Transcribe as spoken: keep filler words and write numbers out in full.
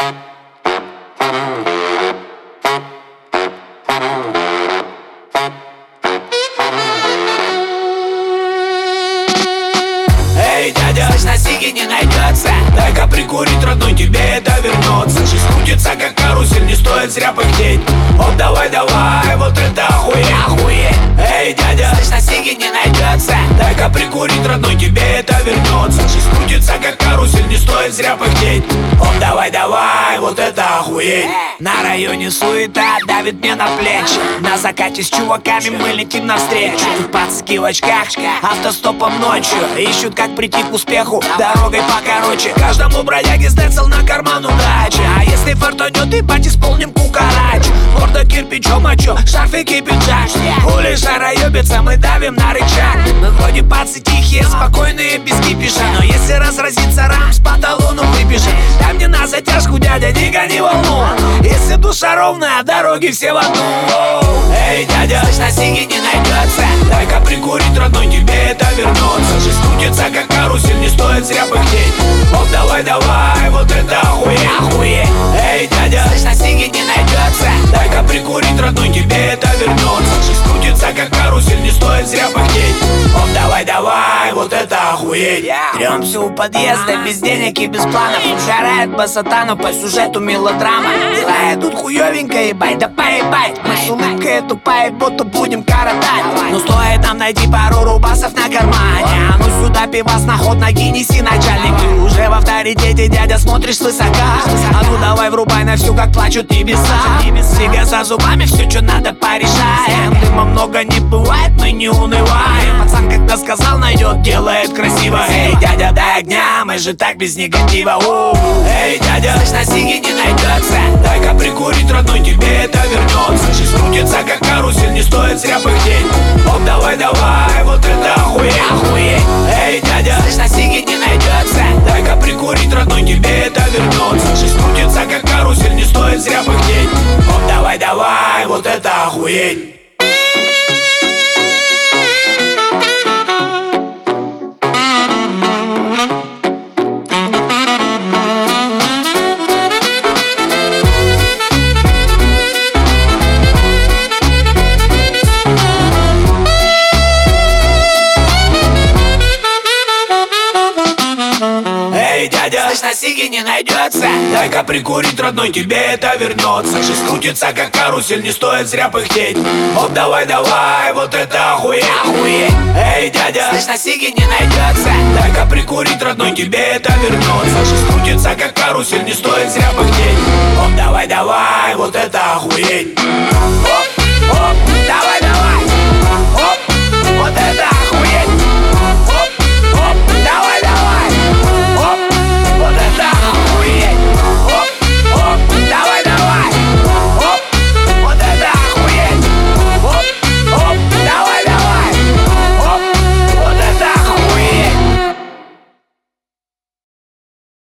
Эй, дядя, слышь, на сиге не найдется. Дай-ка прикурить, родной, тебе это вернется. Жизнь крутится, как карусель, не стоит зря пыхтеть. Оп, давай, давай, вот это охуеть, охуеть. Эй, дядя, слышь, на сиге не найдется. Дай-ка прикурить, родной, тебе это вернется. Жизнь крутится, как карусель, не стоит зря пыхтеть. Оп, давай, давай, вот это охуеть. На районе суета давит мне на плечи. На закате с чуваками мы летим навстречу. Тут пацки в очках, автостопом ночью ищут, как прийти к успеху дорогой покороче. Каждому бродяге стецел на карман удачи. А если фартанет, ебать, исполним кукарач. Морда кирпичом, а чё, шарфик и пиджак. Хули шароёбится, мы давим на рычаг. Мы вроде пацы тихие, спокойные, без кипиша. Но если разразится рамс, по талону выбежим. Дай мне на затяжку, дядя, не гони волну. Если душа ровная, дороги все в одну. Эй, дядя, слышь, на сиге не найдется. Дай-ка прикурить, родной, тебе это вернется. Жизнь крутится, как карусель, не стоит зря пыхтеть. Оп, давай, давай, вот это охуеть, охуеть. Эй, дядя, слышь, на сиге не найдется. Дай-ка прикурить, родной, тебе это вернется. Жизнь крутится, как карусель, не стоит зря пыхтеть. Оп, давай, давай, вот это охуеть. Трёмся у подъезда, без денег и без планов. Угорает басатану по сюжету мелодрама. Дела идут хуёвенько, ебать, да поебать. Мы с улыбкой тупая, будто будем коротать. Но стоит нам найти пару рубасов на кармане. А ну сюда, пивас, на ход ноги неси, начальник. Ты уже в авторитете, дядя, смотришь свысока. А ну давай врубай на всю, как плачут небеса. Сига за зубами, все, что надо, порешаем. Дыма много не бывает, мы не унываем. Пацан, когда сказал, найдет, делает красиво. Эй, дядя, дай огня, мы же так без негатива. У-у-у. Эй, дядя, слышь, на сиге не найдется. Дай-ка прикурить, родной, тебе это вернется. Жизнь крутится, как карусель, не стоит зря пыхтеть. Оп, давай, давай, вот это охуеть, охуеть. Эй, дядя, слышь, на сиге не найдется. Дай-ка прикурить, родной, тебе это вернется. Жизнь крутится, как карусель, не стоит зря пыхтеть. Оп, давай, давай, вот это охуеть. Эй, дядя, слышь, на сиге не найдется. Дай-ка прикурить, родной, тебе это вернется. Жизнь крутится, как карусель, не стоит зря пыхтеть. Оп, давай, давай, вот это охуеть, охуеть. Эй, дядя, слышь, на сиге не найдется. Дай-ка прикурить, родной, тебе это вернется. Жизнь крутится, как карусель, не стоит зря пыхтеть. Оп, давай, давай, вот это охуеть. Оп, оп, давай.